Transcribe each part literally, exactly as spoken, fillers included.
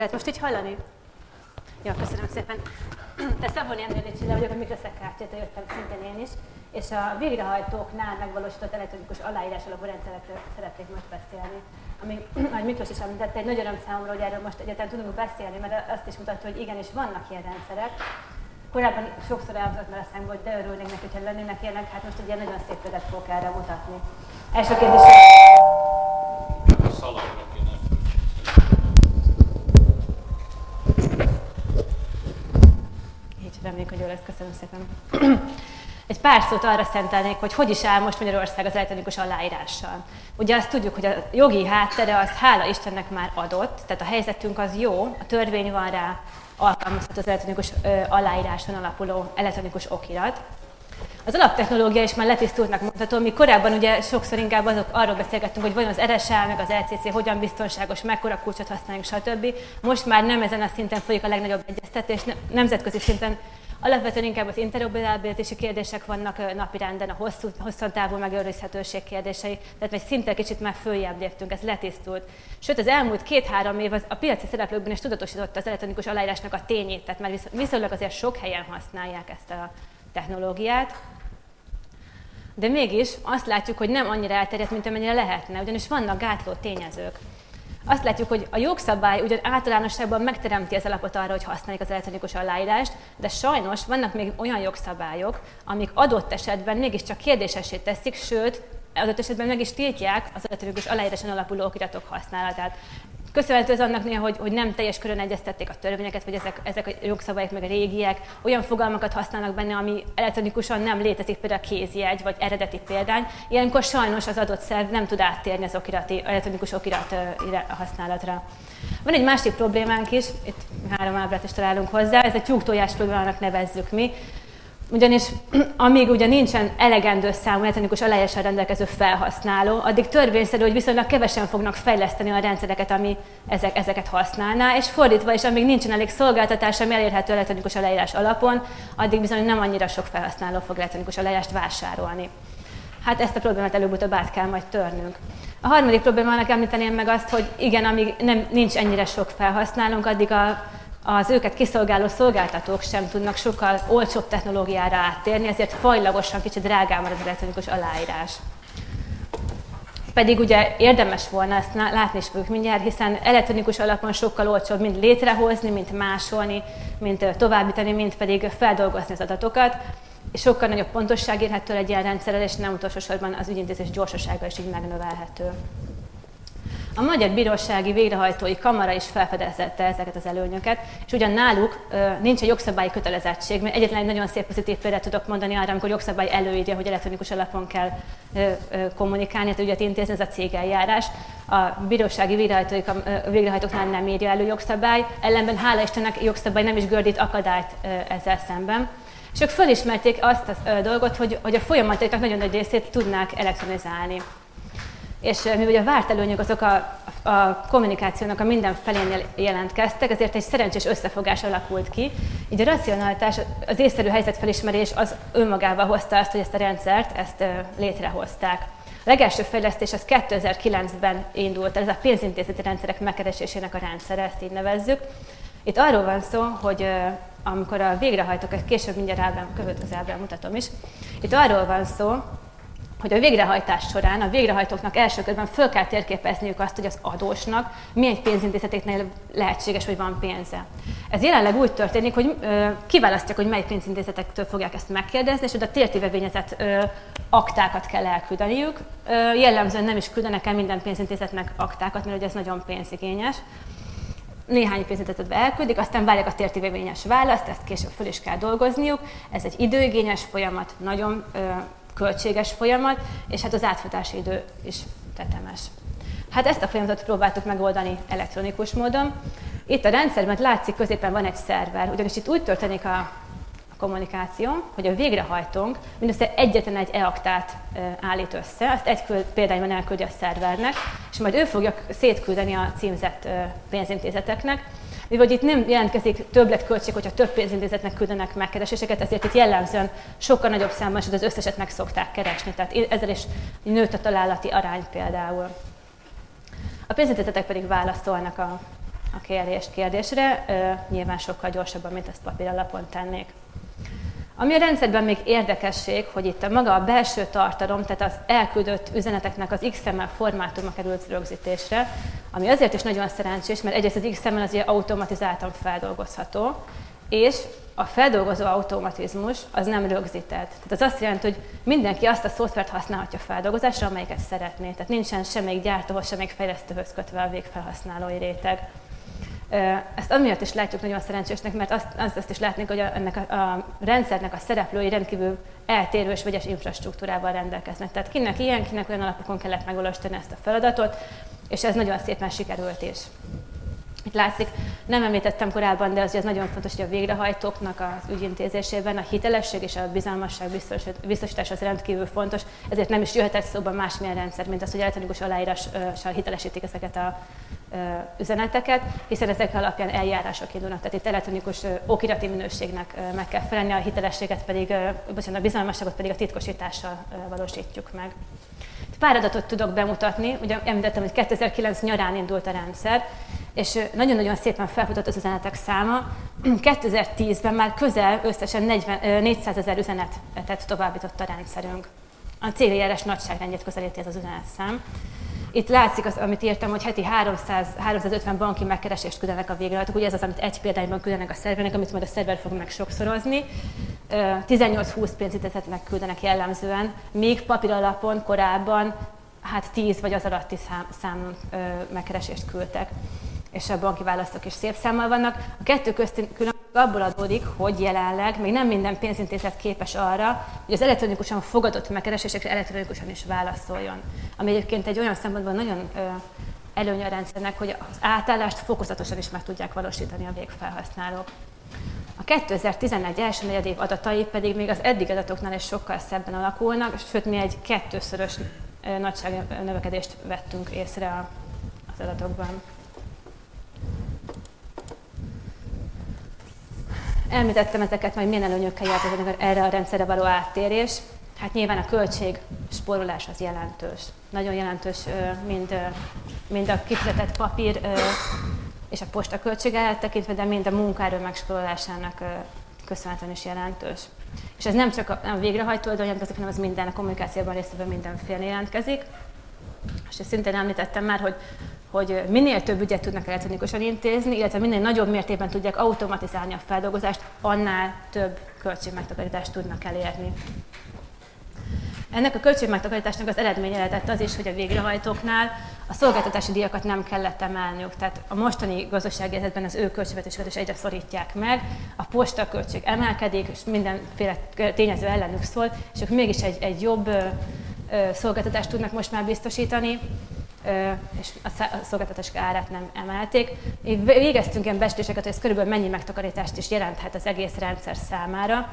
Lehet most így hallani? Jó, köszönöm szépen. De Szabolni Endrél Csilla vagyok, a Mikroszek Kft-től jöttem szintén én is, és a végrehajtóknál megvalósított elektronikus aláírás alapú rendszerekről szeretnék most beszélni. Ami, ahogy Miklós is említette, egy nagy öröm számomra, hogy erről most egyáltalán tudunk beszélni, mert azt is mutatja, hogy igenis vannak ilyen rendszerek. Korábban sokszor elhozott már a számba, hogy de örülnék neki, hogyha lennének ilyenek, hát most egy ilyen nagyon szép példát fogok erre mutatni. Első kérdés. Reméljük, hogy jó lesz, köszönöm szépen. Egy pár szót arra szentelnék, hogy hogy is áll most Magyarország az elektronikus aláírással. Ugye azt tudjuk, hogy a jogi háttere az hála Istennek már adott, tehát a helyzetünk az jó, a törvény van rá, alkalmazható az elektronikus ö, aláíráson alapuló elektronikus okirat. Az alaptechnológia is már letisztultnak mondható, mi korábban ugye sokszor inkább azok, arról beszélgettünk, hogy vajon az er es á meg az el cé cé hogyan biztonságos, mekkora kulcsot használjuk, stb. Most már nem ezen a szinten folyik a legnagyobb egyeztetés, nemzetközi szinten alapvetően inkább az interoperabilitási kérdések vannak napirenden, a hosszú, hosszú távú megőrizhetőség kérdései, tehát egy szinte kicsit már följebb léptünk, ez letisztult. Sőt, az elmúlt két-három év az a piaci szereplőkben is tudatosította az elektronikus aláírásnak a tényét, tehát már viszonylag azért sok helyen használják ezt a technológiát. De mégis azt látjuk, hogy nem annyira elterjedt, mint amennyire lehetne, ugyanis vannak gátló tényezők. Azt látjuk, hogy a jogszabály ugyan általánosságban megteremti az alapot arra, hogy használjuk az elektronikus aláírást, de sajnos vannak még olyan jogszabályok, amik adott esetben mégiscsak kérdésessé teszik, sőt, adott esetben meg is tiltják az elektronikus aláíráson alapuló okiratok használatát. Köszönhető ez annak néha, hogy, hogy nem teljes körön egyeztették a törvényeket, vagy ezek, ezek a jogszabályok meg a régiek, olyan fogalmakat használnak benne, ami elektronikusan nem létezik, például a kézjegy, vagy eredeti példány. Ilyenkor sajnos az adott szerv nem tud áttérni az okirati, elektronikus okirat használatra. Van egy másik problémánk is, itt három ábrát is találunk hozzá, ez a tyúktojás problémának nevezzük mi. Ugyanis amíg ugye nincsen elegendő számú elektronikus aláírással rendelkező felhasználó, addig törvényszerű, hogy viszonylag kevesen fognak fejleszteni a rendszereket, ami ezek, ezeket használná, és fordítva is, amíg nincsen elég szolgáltatás, ami elérhető elektronikus aláírás alapon, addig bizony nem annyira sok felhasználó fog elektronikus aláírást vásárolni. Hát ezt a problémát előbb-utóbb át kell majd törnünk. A harmadik problémának említeném meg azt, hogy igen, amíg nem, nincs ennyire sok felhasználónk, addig a az őket kiszolgáló szolgáltatók sem tudnak sokkal olcsóbb technológiára áttérni, ezért fajlagosan kicsit drágán marad az elektronikus aláírás. Pedig ugye érdemes volna, ezt látni is fogjuk mindjárt, hiszen elektronikus alapon sokkal olcsóbb mind létrehozni, mint másolni, mint továbbítani, mint pedig feldolgozni az adatokat, és sokkal nagyobb pontosság érhető egy ilyen rendszerrel, és nem utolsó sorban az ügyintézés gyorsasága is így megnövelhető. A Magyar Bírósági Végrehajtói Kamara is felfedezette ezeket az előnyöket, és ugyan náluk nincs egy jogszabályi kötelezettség, mert egyetlen egy nagyon szép pozitív példát tudok mondani arra, amikor jogszabály előírja, hogy elektronikus alapon kell kommunikálni, tehát ügyet intézni, ez a cégeljárás. A bírósági végrehajtóknál nem írja elő jogszabály, ellenben hála Istennek jogszabály nem is gördít akadályt ezzel szemben. És ők fölismerték azt a dolgot, hogy, hogy a folyamataiknak nagyon nagy részét tudnák elektronizálni. És mivel a várt előnyök azok a, a kommunikációnak a minden felénél jelentkeztek, ezért egy szerencsés összefogás alakult ki. Így a racionalitás, az észszerű helyzetfelismerés az önmagával hozta azt, hogy ezt a rendszert, ezt létrehozták. A legelső fejlesztés az kétezer-kilencben indult, ez a pénzintézeti rendszerek megkeresésének a rendszere, ezt így nevezzük. Itt arról van szó, hogy amikor a végrehajtók, később mindjárt ábrán, következő ábrán mutatom is, itt arról van szó, hogy a végrehajtás során a végrehajtóknak első körben föl kell térképezniük azt, hogy az adósnak milyen pénzintézeteknél lehetséges, hogy van pénze. Ez jelenleg úgy történik, hogy ö, kiválasztják, hogy mely pénzintézetektől fogják ezt megkérdezni, és oda tértivevényezett ö, aktákat kell elküldeniük. Ö, jellemzően nem is küldenek el minden pénzintézetnek aktákat, mert ugye ez nagyon pénzigényes. Néhány pénzintézetbe elküldik, aztán várják a tértivevényes választ, ezt később föl is kell dolgozniuk. Ez egy időigényes folyamat, nagyon ö, költséges folyamat, és hát az átfutási idő is tetemes. Hát ezt a folyamatot próbáltuk megoldani elektronikus módon. Itt a rendszerben látszik, középen van egy szerver, ugyanis itt úgy történik a kommunikáció, hogy a végrehajtónk mindössze egyetlen egy e-aktát állít össze, azt egy példányban elküldi a szervernek, és majd ő fogja szétküldeni a címzett pénzintézeteknek. Mivel itt nem jelentkezik többletköltség, hogyha több pénzintézetnek küldenek megkereséseket, ezért itt jellemzően sokkal nagyobb számban, és az összeset meg szokták keresni. Tehát ezzel is nőtt a találati arány például. A pénzintézetek pedig válaszolnak a a kérés kérdésre, nyilván sokkal gyorsabban, mint ezt papír alapon tennék. Ami a rendszerben még érdekesség, hogy itt a maga a belső tartalom, tehát az elküldött üzeneteknek az iksz em el formátuma került rögzítésre, ami azért is nagyon szerencsés, mert egyrészt az iksz em el az ugye automatizáltan feldolgozható, és a feldolgozó automatizmus az nem rögzített. Tehát az azt jelenti, hogy mindenki azt a szoftvert használhatja feldolgozásra, amelyiket szeretné. Tehát nincsen semmelyik gyártóhoz, semmelyik fejlesztőhöz kötve a végfelhasználói réteg. Ezt amiatt is látjuk nagyon szerencsésnek, mert azt, azt, azt is látni, hogy a, ennek a, a rendszernek a szereplői rendkívül eltérő és vegyes infrastruktúrával rendelkeznek. Tehát kinek ilyen, kinek olyan alapokon kellett megvalósítani ezt a feladatot, és ez nagyon szépen sikerült is. Itt látszik, nem említettem korábban, de az, az nagyon fontos, hogy a végrehajtóknak az ügyintézésében a hitelesség és a bizalmasság biztosítás az rendkívül fontos, ezért nem is jöhetett szóba másmilyen rendszer, mint az, hogy elektronikus aláírással hitelesítik ezeket a üzeneteket, hiszen ezek alapján eljárások indulnak, tehát itt elektronikus okirati minőségnek meg kell felelni, a hitelességet pedig, bocsánat, a bizalmasságot pedig a titkosítással valósítjuk meg. Pár adatot tudok bemutatni, ugye említettem, hogy kétezer-kilenc nyarán indult a rendszer, és nagyon-nagyon szépen felfutott az üzenetek száma. kétezer-tízben már közel összesen négyszázezer üzenetet továbbított a rendszerünk. A céljárás nagyságrendjét közelíti ez az üzenetszám. Itt látszik, az, amit írtam, hogy heti háromszáz-háromszázötven banki megkeresést küldenek a végrehajtók. Ugye ez az, amit egy példányban küldenek a szervernek, amit majd a szerver fog meg sokszorozni. tizennyolc-húsz pénzintézetnek küldenek jellemzően, míg papír alapon korábban hát tíz vagy az alatti szám, számú megkeresést küldtek. És a banki választók is szép számmal vannak. A kettő közti különbség abból adódik, hogy jelenleg még nem minden pénzintézet képes arra, hogy az elektronikusan fogadott megkeresésekre elektronikusan is válaszoljon. Ami egyébként egy olyan szempontból nagyon ö, előnye a rendszernek, hogy az átállást fokozatosan is meg tudják valósítani a végfelhasználók. A kétezer-tizenegy első negyedév adatai pedig még az eddig adatoknál is sokkal szebben alakulnak, sőt mi egy kettőszörös nagyságnövekedést vettünk észre az adatokban. Említettem ezeket, majd milyen előnyökkel járt erre a rendszerre való áttérés. Hát nyilván a költség spórolás az jelentős. Nagyon jelentős mind, mind a kifizetett papír és a posta költsége tekintve, de mind a munkaerő megspórolásának köszönhetően is jelentős. És ez nem csak a végrehajtó oldalon jelentkezik, hanem az minden, a kommunikációban részében mindenféle jelentkezik. És ezt szintén említettem már, hogy hogy minél több ügyet tudnak elektronikusan intézni, illetve minél nagyobb mértékben tudják automatizálni a feldolgozást, annál több költségmegtakarítást tudnak elérni. Ennek a költségmegtakarításnak az eredménye lehetett az is, hogy a végrehajtóknál a szolgáltatási díjakat nem kellett emelniük. Tehát a mostani gazdasági helyzetben az ő költségvetésüket is egyre szorítják meg, a posta költség emelkedik, és mindenféle tényező ellenük szól, és ők mégis egy, egy jobb ö, ö, szolgáltatást tudnak most már biztosítani, és a szolgáltatások árát nem emelték. Végeztünk ilyen becsléseket, hogy ez körülbelül mennyi megtakarítást is jelenthet az egész rendszer számára.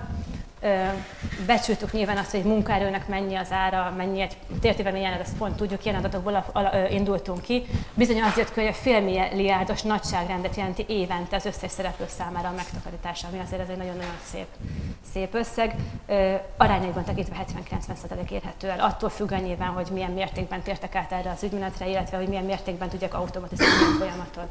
Becsültük nyilván azt, hogy munkaerőnek mennyi az ára, mennyi egy tértévelmény jelenleg, azt pont tudjuk, ilyen adatokból indultunk ki. Bizony az jött ki, hogy a félmilliárdos nagyságrendet jelenti évente az összes szereplő számára a megtakarítása, ami azért ez egy nagyon-nagyon szép, szép összeg. Arányaiban tekintve hetven-kilencven százalék érhető el, attól függően nyilván, hogy milyen mértékben tértek át erre az ügymenetre, illetve hogy milyen mértékben tudják automatizálni a folyamatot.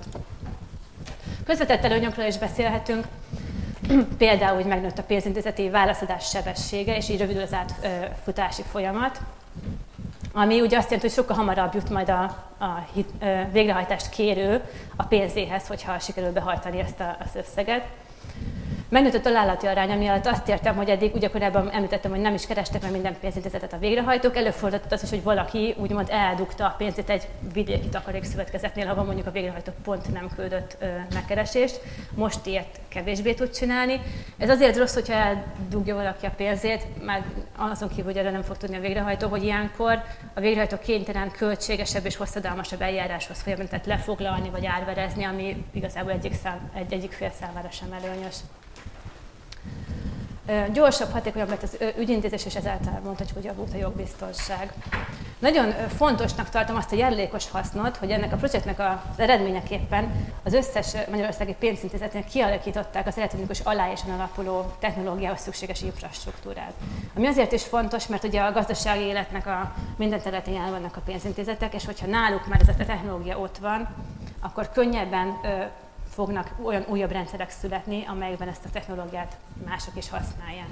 Közvetett előnyökről is beszélhetünk. Például, hogy megnőtt a pénzintézeti válaszadás sebessége, és így rövidül az átfutási folyamat, ami ugye azt jelenti, hogy sokkal hamarabb jut majd a, a hit, végrehajtást kérő a pénzéhez, hogyha sikerül behajtani ezt a, az összeget. Megnőtt a találati arány, ami alatt azt értem, hogy eddig, ugye korábban említettem, hogy nem is kerestek meg minden pénzintézetet a végrehajtók, előfordult az is, hogy valaki úgymond eldugta a pénzét egy vidéki takarékszövetkezetnél, ahol mondjuk a végrehajtó pont nem küldött ö, megkeresést. Most ilyet kevésbé tud csinálni. Ez azért rossz, hogyha eldugja valaki a pénzét, már azon kívül, hogy erre nem fog tudni a végrehajtó, hogy ilyenkor a végrehajtó kénytelen költségesebb és hosszadalmasabb eljáráshoz folyamodni, tehát lefoglalni vagy árverezni, ami igazából egyik, szám, egy, egyik fél számára sem előnyös. Gyorsabb, hatékonyabb lett az ügyintézés, és ezáltal mondhatjuk, hogy javult a jogbiztonság. Nagyon fontosnak tartom azt a járulékos hasznot, hogy ennek a projektnek az eredményeképpen az összes magyarországi pénzintézetnél kialakították az elektronikus aláíráson alapuló technológiához szükséges infrastruktúrát. Ami azért is fontos, mert ugye a gazdasági életnek a minden területén jelen vannak a pénzintézetek, és hogyha náluk már ez a technológia ott van, akkor könnyebben ö, fognak olyan újabb rendszerek születni, amelyekben ezt a technológiát mások is használják.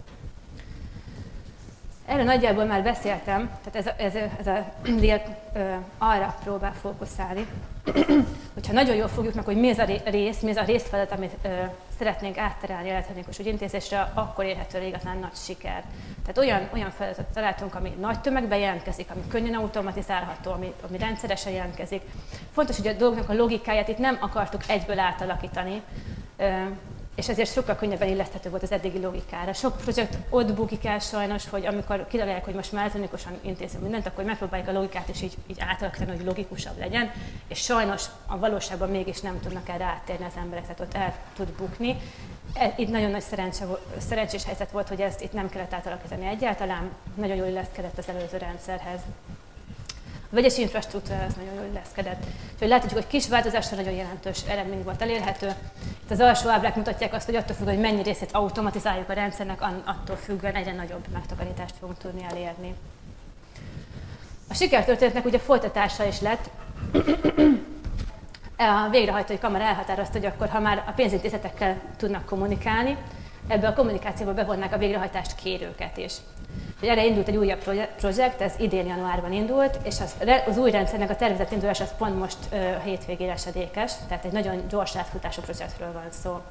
Erről nagyjából már beszéltem, tehát ez a, ez a, ez a dél ö, arra próbál fókuszálni, hogyha nagyon jól fogjuk meg, hogy mi ez a rész, mi ez a részfeladat, amit ö, szeretnénk átterelni a elektronikus ügyintézésre, akkor érhető el igazán nagy siker. Tehát olyan, olyan feladatot találtunk, ami nagy tömegben jelentkezik, ami könnyen automatizálható, ami, ami rendszeresen jelentkezik. Fontos, hogy a dolgoknak a logikáját itt nem akartuk egyből átalakítani, ö, és ezért sokkal könnyebben illeszthető volt az eddigi logikára. Sok projekt ott bukik el sajnos, hogy amikor kitalálják, hogy most már elektronikusan intézünk mindent, akkor megpróbáljuk a logikát is így, így átalakítani, hogy logikusabb legyen, és sajnos a valóságban mégis nem tudnak erre áttérni az emberek, tehát ott el tud bukni. Itt nagyon nagy szerencse, szerencsés helyzet volt, hogy ezt itt nem kellett átalakítani egyáltalán, nagyon jól illeszkedett az előző rendszerhez. A vegyes infrastruktúra az nagyon jól illeszkedett. Úgyhogy látjuk, hogy kis változással nagyon jelentős eredmény volt elérhető. Itt az alsó ábrák mutatják azt, hogy attól függően, hogy mennyi részét automatizáljuk a rendszernek, attól függően egyre nagyobb megtakarítást fogunk tudni elérni. A sikertörténetnek ugye folytatása is lett. A végrehajtói kamara elhatározta, hogy akkor, ha már a pénzintézetekkel tudnak kommunikálni, ebbe a kommunikációba bevonnák a végrehajtást kérőket is. Erre indult egy újabb projekt, ez idén januárban indult, és az, az új rendszernek a tervezett indulás az pont most uh, a hétvégén esedékes, tehát egy nagyon gyors átfutású projektről van szó.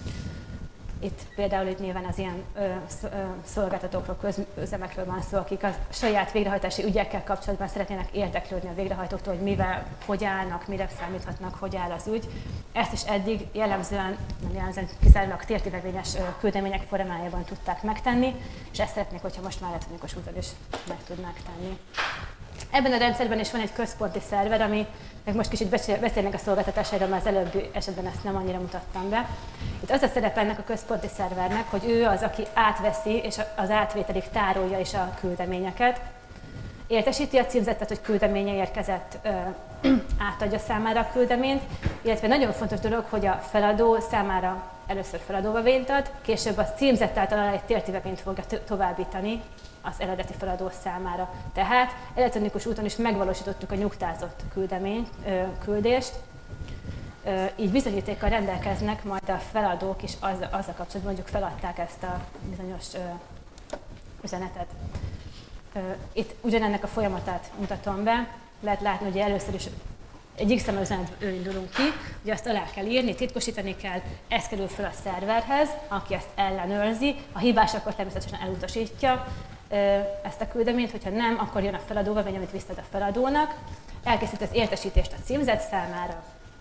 Itt például itt nyilván az ilyen ö, szolgáltatókról, közüzemekről van szó, akik a saját végrehajtási ügyekkel kapcsolatban szeretnének érdeklődni a végrehajtóktól, hogy mivel, hogy állnak, mire számíthatnak, hogy áll az ügy. Ezt is eddig jellemzően, jellemzően kizárólag tértívevényes küldemények formájában tudták megtenni, és ezt szeretnék, hogyha most már elektronikus úton is meg tudnák tenni. Ebben a rendszerben is van egy központi szerver, ami meg most kicsit beszélnek a szolgáltatásairól, mert az előbbi esetben ezt nem annyira mutattam be. Itt az a szerepe ennek a központi szervernek, hogy ő az, aki átveszi és az átvételig tárolja is a küldeményeket. Értesíti a címzettet, hogy küldeménye érkezett, ö, átadja számára a küldeményt, illetve nagyon fontos dolog, hogy a feladó számára először feladóvavényt ad, később a címzett által egy tértívevényt fogja továbbítani az eredeti feladó számára. Tehát elektronikus úton is megvalósítottuk a nyugtázott küldemény, ö, küldést, ö, így bizonyítékkal rendelkeznek majd a feladók is az, azzal kapcsolatban, mondjuk feladták ezt a bizonyos ö, üzenetet. Ö, itt ugyanennek a folyamatát mutatom be, lehet látni, hogy először is egy iksz em el üzenetből indulunk ki, hogy azt alá kell írni, titkosítani kell, ez kerül fel a szerverhez, aki ezt ellenőrzi, a hibás akkor természetesen elutasítja ezt a küldeményt, hogyha nem, akkor jön a feladóvavény, amit visszaad a feladónak, elkészít az értesítést a címzett számára,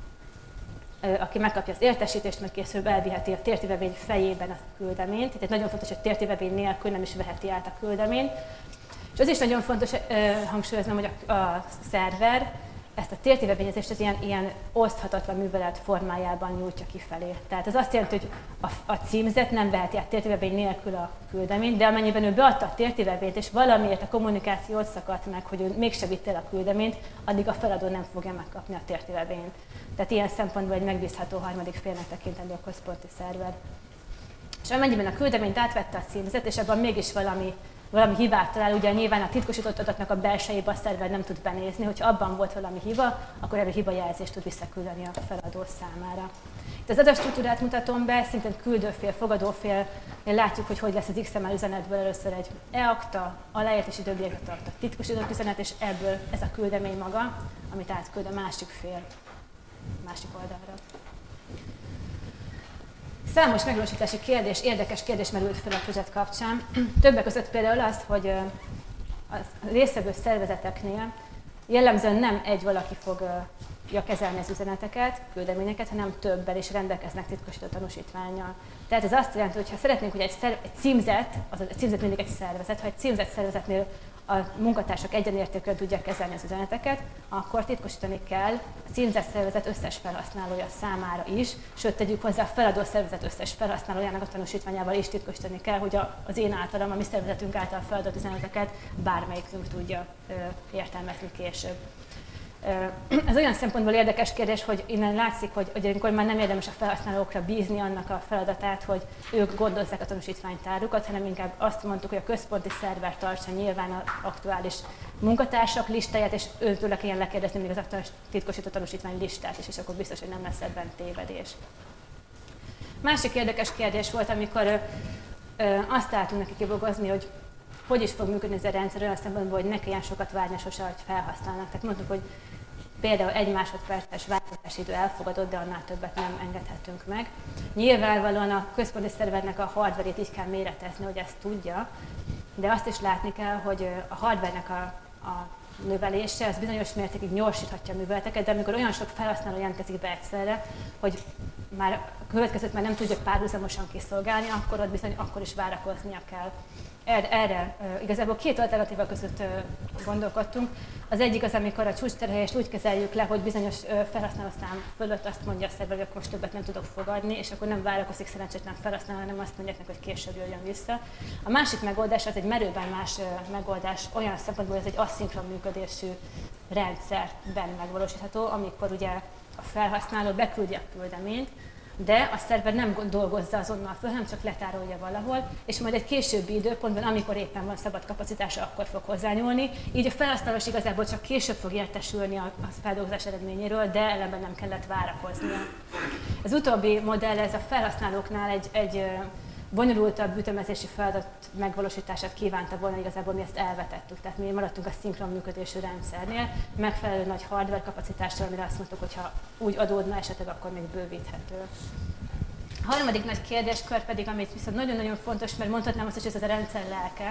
aki megkapja az értesítést, majd később elviheti a tértívevény fejében a küldeményt, tehát nagyon fontos, hogy tértívevény nélkül nem is veheti át a küldeményt. És az is nagyon fontos hangsúlyoznom, hogy a, a szerver ezt a tértívevényezést az ilyen, ilyen oszthatatlan művelet formájában nyújtja kifelé. Tehát ez azt jelenti, hogy a, a címzet nem veheti át tértívevény nélkül a küldeményt, de amennyiben ő beadta a tértívevényt, és valamiért a kommunikáció ott szakadt meg, hogy ő mégse vitte el a küldeményt, addig a feladó nem fogja megkapni a tértívevényt. Tehát ilyen szempontból egy megbízható harmadik félnek tekintendő a központi szerver. És amennyiben a küldeményt átvette a címzet, és abban mégis valami valami hibát talál, ugye nyilván a titkosított adatnak a belsejébe a szerver nem tud benézni, hogyha abban volt valami hiba, akkor erről hibajelzést tud visszaküldeni a feladó számára. Itt az adatstruktúrát mutatom be, szintén küldőfél, fogadófél, látjuk, hogy hogy lesz az iksz em el üzenetből először egy e-akta, aláírás időbírásra tartott titkosított üzenet, és ebből ez a küldemény maga, amit átküld a másik fél, másik oldalra. Számos megvalósítási kérdés, érdekes kérdés merült fel a projekt kapcsán. Többek között például az, hogy a résztvevő szervezeteknél jellemzően nem egy valaki fogja kezelni az üzeneteket, küldeményeket, hanem többen is rendelkeznek titkosított tanúsítvánnyal. Tehát ez azt jelenti, hogy ha szeretnénk, hogy egy, szerv, egy címzet, az a címzet mindig egy szervezet, ha egy címzett szervezetnél a munkatársak egyenértékűen tudják kezelni az üzeneteket, akkor titkosítani kell a címzett szervezet összes felhasználója számára is, sőt tegyük hozzá a feladó szervezet összes felhasználójának a tanúsítványával is titkosítani kell, hogy az én általam, a mi szervezetünk által feladott üzeneteket bármelyikünk tudja ö, értelmezni később. Ez olyan szempontból érdekes kérdés, hogy innen látszik, hogy, hogy amikor már nem érdemes a felhasználókra bízni annak a feladatát, hogy ők gondozzák a tanúsítványtárukat, hanem inkább azt mondtuk, hogy a központi szerver tartsa nyilván az aktuális munkatársak listáját, és őtőle kelljen lekérdezni még az aktuális titkosított tanúsítvány listát is, és akkor biztos, hogy nem lesz ebben tévedés. Másik érdekes kérdés volt, amikor ö, ö, azt álltunk neki kibogozni, hogy hogy is fog működni ez a rendszer olyan szempontból, hogy ne kelljen sokat várni sose, hogy felhasználnak. Tehát mondtuk, hogy például egy másodperces várakozási idő elfogadott, de annál többet nem engedhetünk meg. Nyilvánvalóan a központi szervernek a hardverét így kell méretezni, hogy ezt tudja, de azt is látni kell, hogy a hardvernek a, a növelése az bizonyos mértékig gyorsíthatja a műveleteket, de amikor olyan sok felhasználó jelentkezik be egyszerre, hogy már a következőt már nem tudja párhuzamosan kiszolgálni, akkor ott bizony akkor is várakoznia kell. Erre, erre igazából két alternatíva között gondolkodtunk. Az egyik az, amikor a csúcsterhelyést úgy kezeljük le, hogy bizonyos felhasználószám fölött azt mondja a szerver, hogy akkor most többet nem tudok fogadni, és akkor nem várakozik szerencsétlen felhasználó, hanem azt mondják neki, hogy később jöjjön vissza. A másik megoldás az egy merőben más megoldás, olyan szempontból, hogy ez egy asszinkron működésű rendszerben megvalósítható, amikor ugye a felhasználó beküldi a küldeményt, de a szerver nem dolgozza azonnal föl, hanem csak letárolja valahol, és majd egy későbbi időpontban, amikor éppen van szabad kapacitása, akkor fog hozzányúlni. Így a felhasználó igazából csak később fog értesülni a feldolgozás eredményéről, de ellenben nem kellett várakoznia. Az utóbbi modell, ez a felhasználóknál egy, egy bonyolultabb ütemezési feladat megvalósítását kívánta volna, igazából mi ezt elvetettük, tehát mi maradtunk a szinkron működésű rendszernél, megfelelő nagy hardware kapacitással, amire azt mondtuk, hogy ha úgy adódna esetleg, akkor még bővíthető. A harmadik nagy kérdéskör pedig, amit viszont nagyon-nagyon fontos, mert mondhatnám azt, hogy ez az a rendszer lelke,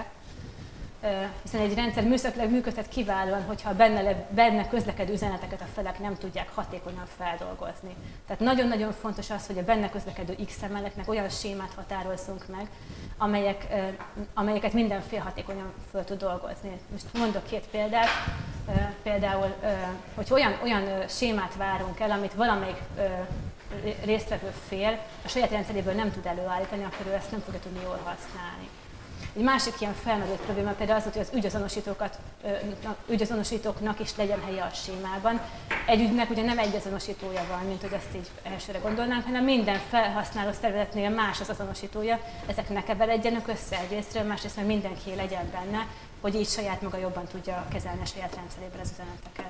hiszen egy rendszer műszakilag működhet kiválóan, hogyha benne, benne közlekedő üzeneteket a felek nem tudják hatékonyan feldolgozni. Tehát nagyon-nagyon fontos az, hogy a benne közlekedő iksz em el-eknek olyan sémát határozzunk meg, amelyek, amelyeket mindenféle hatékonyan föl tud dolgozni. Most mondok két példát. Például, hogy olyan, olyan sémát várunk el, amit valamelyik résztvevő fél a saját rendszeréből nem tud előállítani, akkor ő ezt nem fogja tudni jól használni. Egy másik ilyen felmerült probléma például az volt, hogy az ügyazonosítókat, ügyazonosítóknak is legyen helye a sémában. Egy ügynek ugye nem egy azonosítója van, mint hogy azt így elsőre gondolnánk, hanem minden felhasználó szervezetnél más az azonosítója, ezek ne keveredjenek össze egyrésztről, másrészt meg mindenki legyen benne, hogy így saját maga jobban tudja kezelni a saját rendszerében az üzeneteket.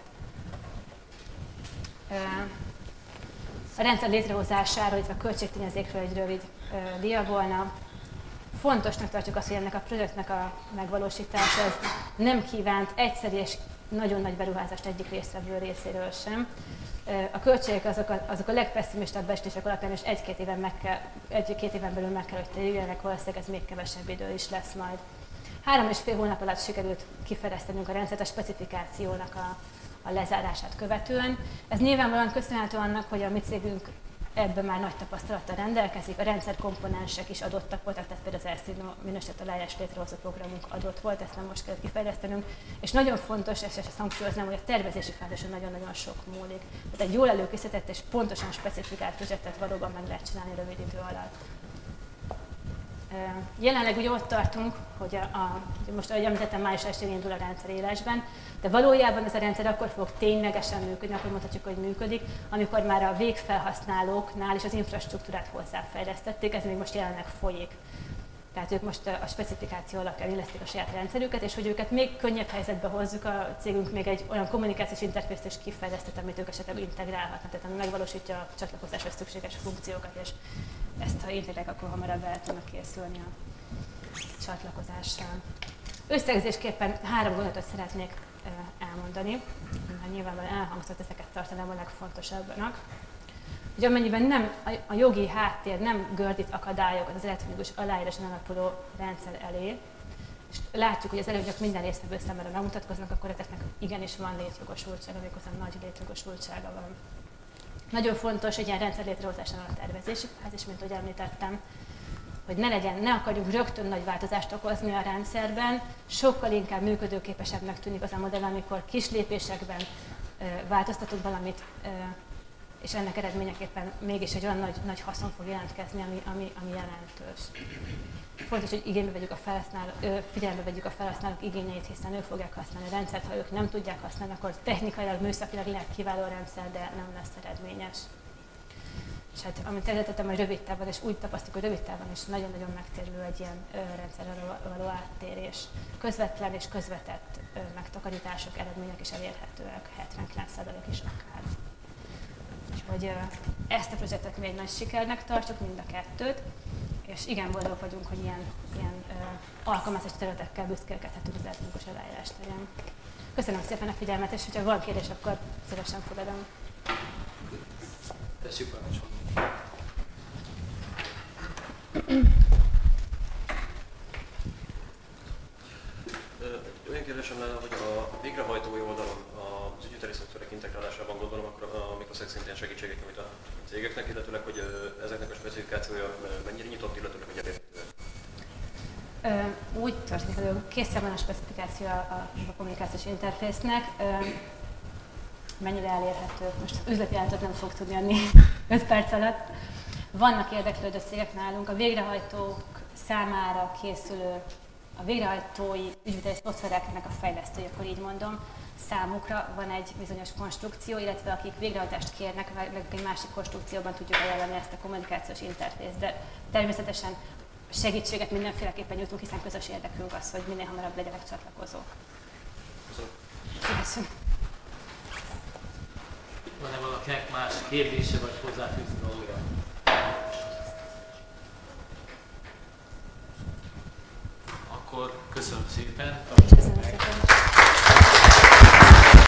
A rendszer létrehozásáról, illetve a költségtényezékről egy rövid dia volna. Fontosnak tartjuk azt, hogy ennek a projektnek a megvalósítása ez nem kívánt egyszerű és nagyon nagy beruházást egyik résztvevő részéről sem. A költségek azok a, azok a legpesszimistább becslések alapján, és egy-két éven, meg kell, egy-két éven belül meg kell, hogy térjenek, valószínűleg ez még kevesebb idő is lesz majd. Három és fél hónap alatt sikerült kifejlesztenünk a rendszert a specifikációnak a, a lezárását követően. Ez nyilvánvalóan köszönhető annak, hogy a mi cégünk ebben már nagy tapasztalattal rendelkezik, a rendszer komponensek is adottak voltak, tehát például az elszínű minősített aláírás létrehozó programunk adott volt, ezt nem most kellett kifejlesztenünk, és nagyon fontos, és ezt hangsúlyoznám, hogy a tervezési fázison nagyon-nagyon sok múlik. Tehát egy jól előkészített és pontosan specifikált projektet valóban meg lehet csinálni rövid idő alatt. Jelenleg ugye ott tartunk, hogy a, a, most ahogy említettem, május elsején indul a rendszer élesben, de valójában ez a rendszer akkor fog ténylegesen működni, akkor mondhatjuk, hogy működik, amikor már a végfelhasználóknál is az infrastruktúrát hozzáfejlesztették, ez még most jelenleg folyik. Tehát ők most a specifikáció alapján illesztik a saját rendszerüket, és hogy őket még könnyebb helyzetbe hozzuk, a cégünk még egy olyan kommunikációs interfészt is kifejlesztett, amit ők esetleg integrálhatnak, tehát ami megvalósítja a csatlakozáshoz szükséges funkciókat, és ezt ha integrálják, akkor hamarabb el tudnak készülni a csatlakozással. Összegzésképpen három gondolatot szeretnék elmondani, mert nyilvánvalóan elhangzott, ezeket tartanám a legfontosabbnak. Hogy amennyiben nem, a jogi háttér nem gördít akadályokat az elektronikus aláíráson alapuló rendszer elé, és látjuk, hogy az előnyök minden résztvevő számára megmutatkoznak, akkor ezeknek igenis van létjogosultsága, méghozzá nagy létjogosultsága van. Nagyon fontos egy ilyen rendszer létrehozásánál a tervezési fázis, mint ahogy említettem, hogy ne legyen, ne akarjunk rögtön nagy változást okozni a rendszerben, sokkal inkább működőképesebbnek tűnik az a modell, amikor kis lépésekben változtatunk valamit, és ennek eredményeképpen mégis egy olyan nagy, nagy haszon fog jelentkezni, ami, ami, ami jelentős. Fontos, hogy igénybe vegyük a felhasználók, figyelembe vegyük a felhasználók igényeit, hiszen ők fogják használni a rendszert, ha ők nem tudják használni, akkor technikailag, műszakilag lehet kiváló a rendszer, de nem lesz eredményes. És hát, amit említettem, hogy rövid távon, és úgy tapasztaljuk, hogy rövid távon is nagyon-nagyon megtérülő egy ilyen ö, rendszerre való áttérés. Közvetlen és közvetett ö, megtakarítások, eredmények is elérhetőek, hetvenkilenc százalék is akár. Úgyhogy ö, ezt a projektet mi egy nagy sikernek tartjuk, mind a kettőt, és igen boldogok vagyunk, hogy ilyen, ilyen ö, alkalmazási területekkel büszkélkedhetünk az elektronikus aláírás terén. Köszönöm szépen a figyelmet, és hogyha van kérdés, akkor szívesen fogadom. Tessék, parancsolni. Olyan kérdésem lenne, hogy a végrehajtói oldalon az ügyviteli szoftverek integrálásában gondolom, akkor a Microsoft szintén segítséget nyújt a cégeknek, illetőleg, hogy ezeknek a specifikációja mennyire nyitott, illetőleg, hogy elérhető. Úgy történik, hogy készen van a specifikáció a, a kommunikációs interfésznek. Mennyire elérhető? Most üzleti állatot nem fog tudni adni öt perc alatt. Vannak érdeklődő cégek nálunk, a végrehajtók számára készülő, a végrehajtói ügyviteli szoftvereknek a fejlesztői, akkor így mondom, számukra van egy bizonyos konstrukció, illetve akik végrehajtást kérnek, meg egy másik konstrukcióban tudjuk ajánlani ezt a kommunikációs interfészt. De természetesen segítséget mindenféleképpen nyújtunk, hiszen közös érdekünk az, hogy minél hamarabb legyenek csatlakozók. Köszönöm. Van-e valakinek más kérdése vagy hozzáfűzni dolga? Akkor köszönöm szépen. Köszönöm szépen.